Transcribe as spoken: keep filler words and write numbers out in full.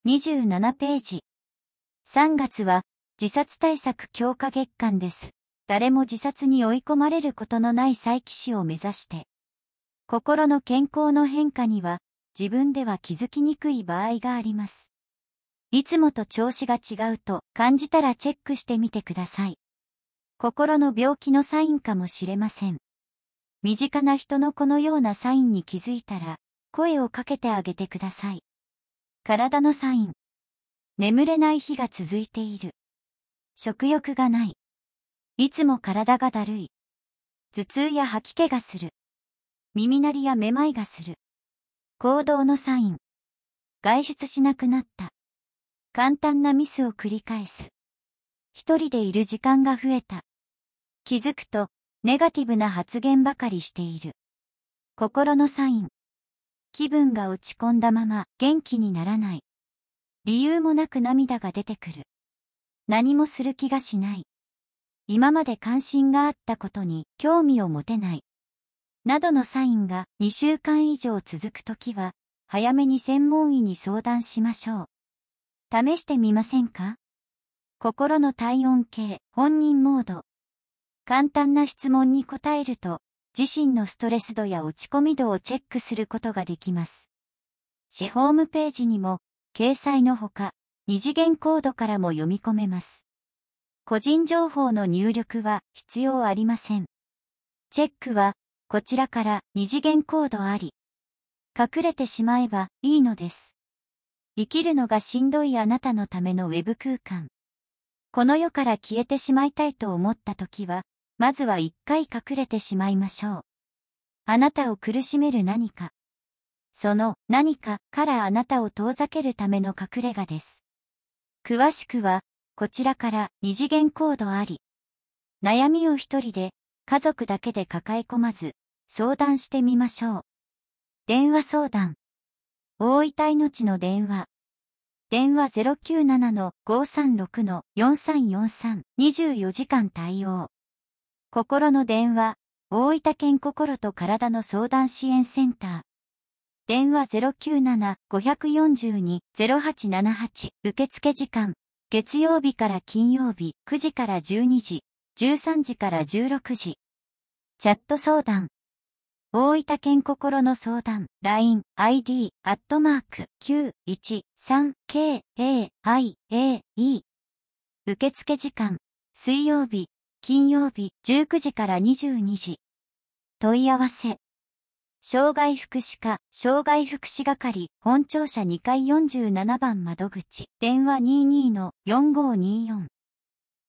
にじゅうななページ。さんがつは自殺対策強化月間です。誰も自殺に追い込まれることのない再起死を目指して。心の健康の変化には自分では気づきにくい場合があります。いつもと調子が違うと感じたらチェックしてみてください。心の病気のサインかもしれません。身近な人のこのようなサインに気づいたら声をかけてあげてください。体のサイン。眠れない日が続いている。食欲がない。いつも体がだるい。頭痛や吐き気がする。耳鳴りやめまいがする。行動のサイン。外出しなくなった。簡単なミスを繰り返す。一人でいる時間が増えた。気づくとネガティブな発言ばかりしている。心のサイン。気分が落ち込んだまま元気にならない。理由もなく涙が出てくる。何もする気がしない。今まで関心があったことに興味を持てない。などのサインがにしゅうかん以上続くときは、早めに専門医に相談しましょう。試してみませんか？心の体温計、本人モード。簡単な質問に答えると、自身のストレス度や落ち込み度をチェックすることができます。市ホームページにも、掲載のほか、二次元コードからも読み込めます。個人情報の入力は必要ありません。チェックは、こちらから二次元コードあり。隠れてしまえばいいのです。生きるのがしんどいあなたのためのウェブ空間。この世から消えてしまいたいと思ったときは、まずは一回隠れてしまいましょう。あなたを苦しめる何か。その何かからあなたを遠ざけるための隠れ家です。詳しくは、こちらから二次元コードあり。悩みを一人で、家族だけで抱え込まず、相談してみましょう。電話相談。大分いのちの電話。電話 ゼロきゅうななのごさんろくのよんさんよんさん にじゅうよじかん対応。心の電話。大分県心と体の相談支援センター。電話 ゼロきゅうななごよんに ゼロはちななはち 受付時間。月曜日から金曜日くじからじゅうにじ、じゅうさんじからじゅうろくじ。チャット相談。大分県心の相談、ライン、アイディー、アットマーク、きゅういちさんケーエーアイエーイー。受付時間、水曜日、金曜日、じゅうくじからにじゅうにじ。問い合わせ。障害福祉課、障害福祉係、本庁舎にかいよんじゅうななばん窓口、電話 にじゅうにのよんごーにーよん。